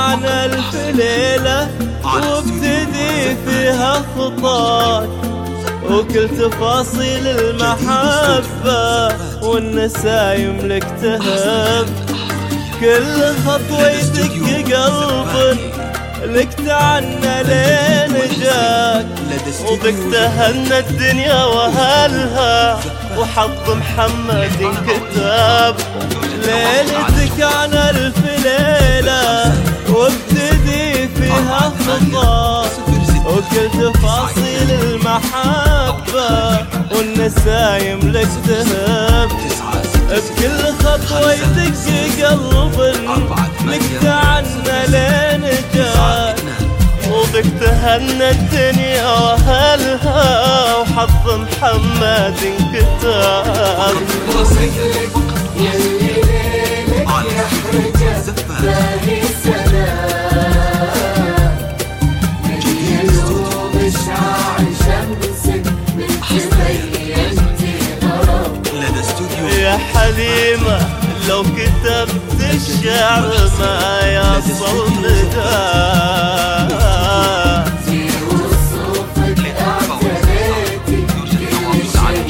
عن ألف ليلة وابتدي فيها خطاك، وكل تفاصيل المحبة والنسايم لك تهب. كل خطوة يدق قلب لك تعنى لين جاك، وبك تهنى الدنيا وهلها وحظ محمد انكتب. ليلتك عن ألف ليلة وابتدي فيها خطاك، وكل تفاصيل المحبة والنسايم لك تهب. بكل خطوة يدق قلب لك تعنى لين جاك، وبك تهنى الدنيا وهلها وحظ محمد انكتب. يلي ليلك يحرجك باهي سلام، من يلوم شعاع شمس من تبينتي غرام. يا حليمة لو كتبت الشعر ما يصل مداه، في وصوفك اعتنيتي كل شيء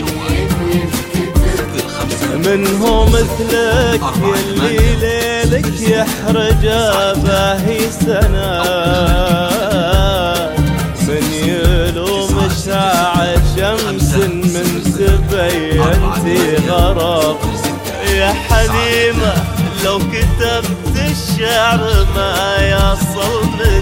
ينكتب. منه مثلك يلي ليلك يحرج باهي سنة، من يلوم شعاع شمس من تبينتي غرام. يا حليمة لو كتبت الشعر ما يصل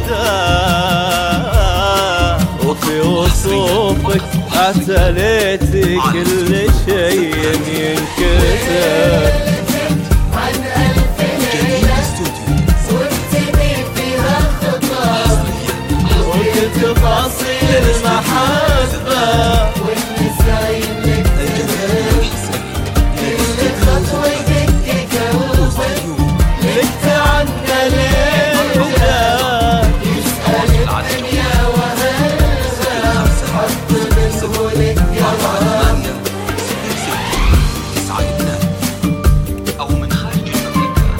مداه، وفي وصوفك اعتليتي كل شيء ينكتب. عن ألف ليلة وابتدي فيها خطاك، وكل تفاصيل المحبة والنسايم لك تهب. كل خطوة يدق قلب لك تعنى ليلة، يسأل الدنيا وهلها حط منه لك قرار. أو من خارج المملكة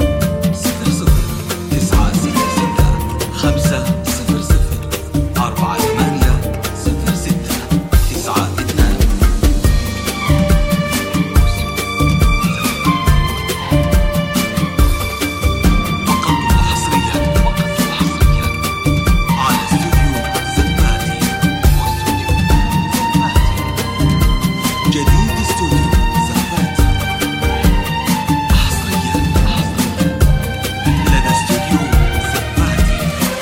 009600480692. على استوديو زبادي واستوديو زبادي. جديد استوديو زبادي حصريا لدى استوديو زبادي.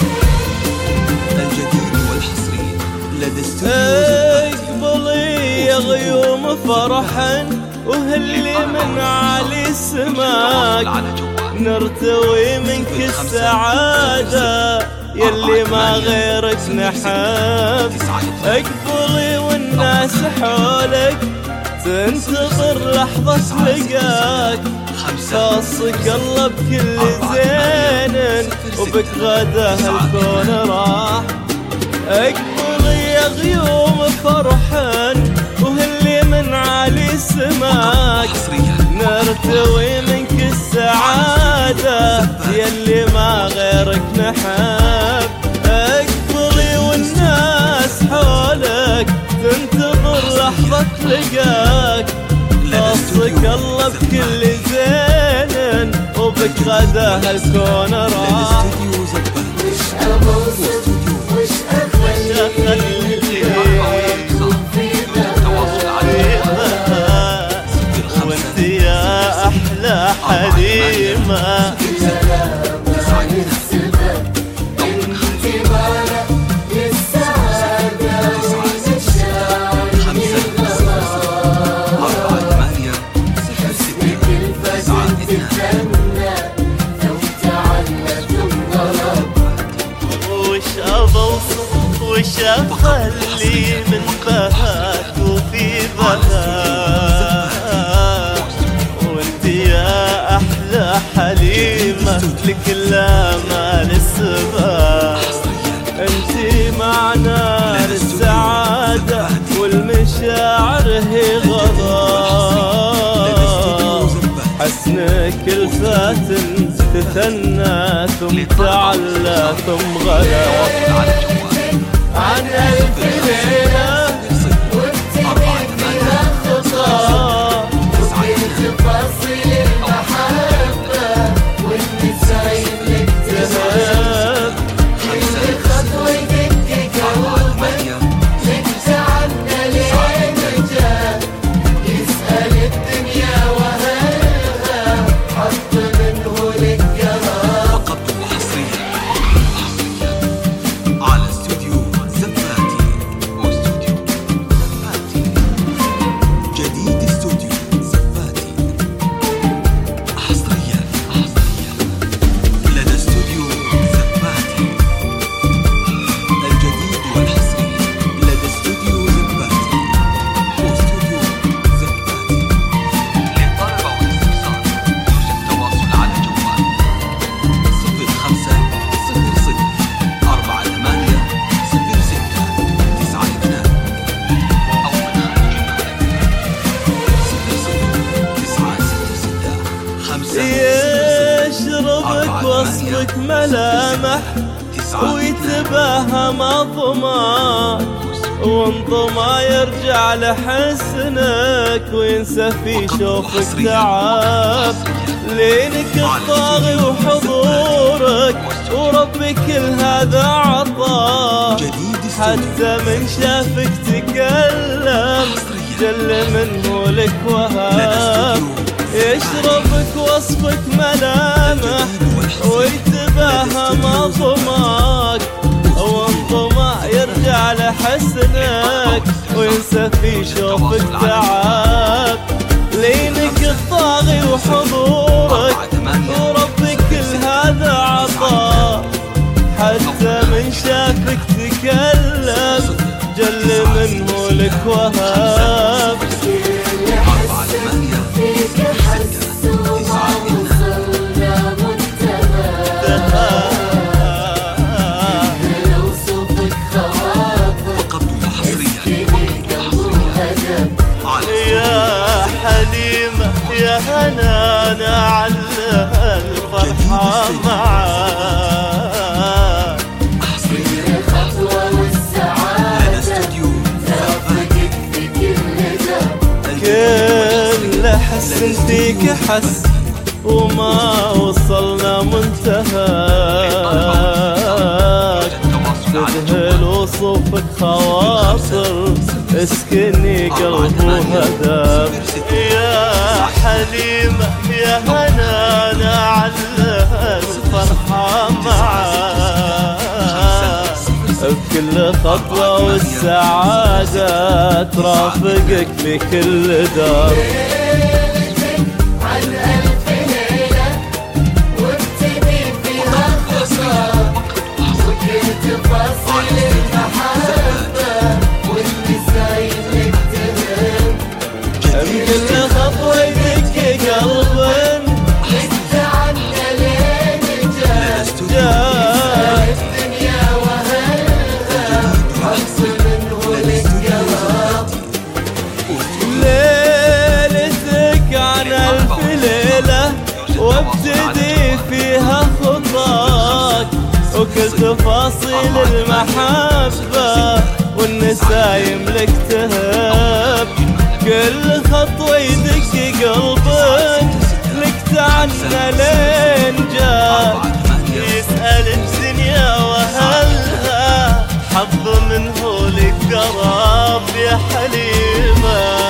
الجديد والحصري لدى استوديو زبادي. اقبلي يا غيوم فرحا وهلي من عالي سماك، نرتوي منك السعادة يلي ما غيرك نحب. اقبلي والناس حولك تنتظر لحظة لقاك، خاصك الله بكل زين وبك غدا هالكون راح. اقبلي يا غيوم فرحا وهلي من عالي سماك، نرتوي منك السعادة يلي ما غيرك نحب. اقبلي والناس حولك تنتظر لحظة لقاك، خاصك الله بكل زين وبك غدا هالكون راح. وش أوصف وش أخلي في وانت يا احلى حليمة. سلام عن السبب انتظارك للسعادة والمشاعر الغرام. حسنك الفجر تتمنى لو تعلت الضرب. وش ابوصف وش اخلي من بهات وفي بهات، وانت يا احلى حليمة لكل امال السباق. انت معنى للسعادة والمشاعر هي غضب، حسنك كل فات تثنى ثم تعلى ثم غلا عن ألف ليلة وابتدي فيها خطى وكل تفاصيل المحبة والنسايم لك تهاب كل خطوة يدق قلبك لك تعنا لين جاء يسأل الدنيا وهلها حط منه لك قرار فقط وحصريا على استوديو زباتي واستوديو زباتي. جديد استوديو زباتي حصريا لدى استوديو زباتي. الجديد والحصري لدى استوديو زباتي واستوديو زباتي. للطلب او الاستفسار يرجى التواصل على جوال 0500480692 أو من خارج يشربك وصفك ملامح ويتباهى مضماك وانضما يرجع لحسنك وينسى في شوفك تعب لينك الطاغي وحضورك وربي كل هذا عطاك حتى من شافك تكلم جل منه لك وهاب يشربك وصفك ملامح ويتباهى مضماك وانضما يرجع لحسنك وينسى في شوفك تعب لينك الطاغي وحضورك وربي كل هذا عطاء حتى من شافك تكلم جل منه لك وهاب فيك حس وما وصلنا منتهى لو صوفك خواطر فقط وحصريا وهدف يا حليمة يا هنانا على الفرحة معاك الخطوة لدى والسعادة استوديو رافقك في كل درب كل حس فيك حس وما وصلنا منتهاك تذهل وصوفك خواطر اسكني قلب وهداك يا حليمة يا هنانا على الفرحة معاك بكل خطوة والسعادة ترافقك في كل دار عن ألف ليلة وابتدي فيها خطى وكل تفاصيل المحبة والنسايم لك تهم بكل خطوة يدق قلب لك تعنا لين جاء الدنيا وهلها حط منه لك قرار ليلتك عن ألف ليلة وابتدي فيها خطاك وكل تفاصيل المحبة والنسايم لك تهب كل خطوة يدق قلبك لك تعنى لين جاك يسأل الدنيا وهلها حظ منه لك قراب يا حليمة